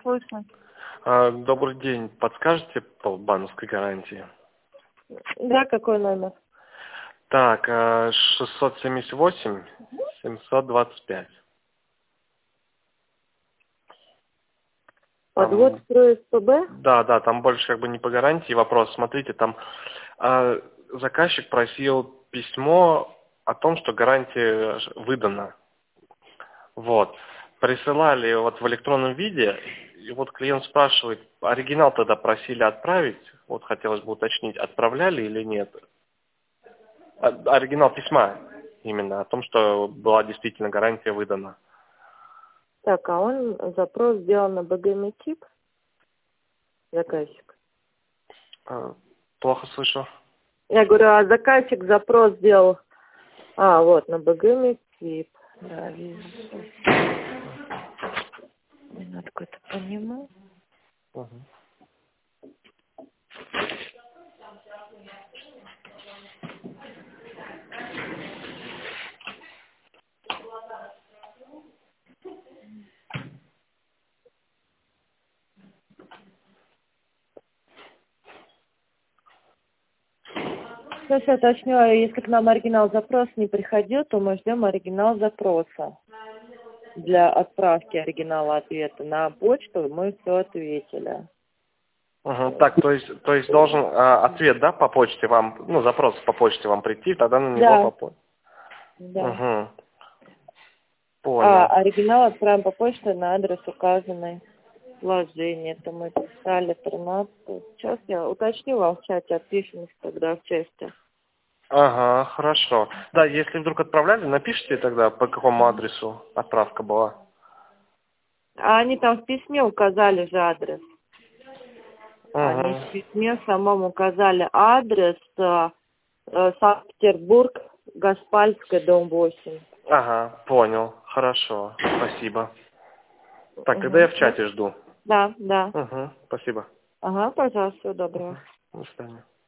слышно. Добрый день. Подскажете по банковской гарантии? Да, какой номер? Так, 678 725. Подвод строй СПБ? Да, там больше как бы не по гарантии вопрос. Смотрите, там заказчик просил письмо о том, что гарантия выдана. Вот. Присылали вот в электронном виде, и вот клиент спрашивает, оригинал тогда просили отправить, вот хотелось бы уточнить, отправляли или нет? Оригинал письма именно, о том, что была действительно гарантия выдана. Так, а он запрос сделал на БГ-МИТИП? Заказчик. Плохо слышу. Я говорю, а заказчик запрос сделал... вот, на БГ-МИТИП. Да, вижу. Минутку-то понимаю. Угу. Сейчас я уточню, если к нам оригинал запроса не приходил, то мы ждем оригинал запроса. Для отправки оригинала ответа на почту мы все ответили. Угу. Так, то есть должен ответ, да, по почте вам, запрос по почте вам прийти, тогда на него Да. по почте. Да. Угу. Понял. Оригинал отправим по почте на адрес указанный в вложении. Это мы писали 13. Сейчас я уточню вам в чате, отпишемся тогда в части. Ага, хорошо. Да, если вдруг отправляли, напишите тогда, по какому адресу отправка была. Они там в письме указали же адрес. Они Угу. в письме самом указали адрес Санкт-Петербург, Гаспальская, дом 8. Ага, понял. Хорошо. Спасибо. Так, тогда я в чате жду. Да. Угу, спасибо. Ага, пожалуйста, всего доброго. До свидания.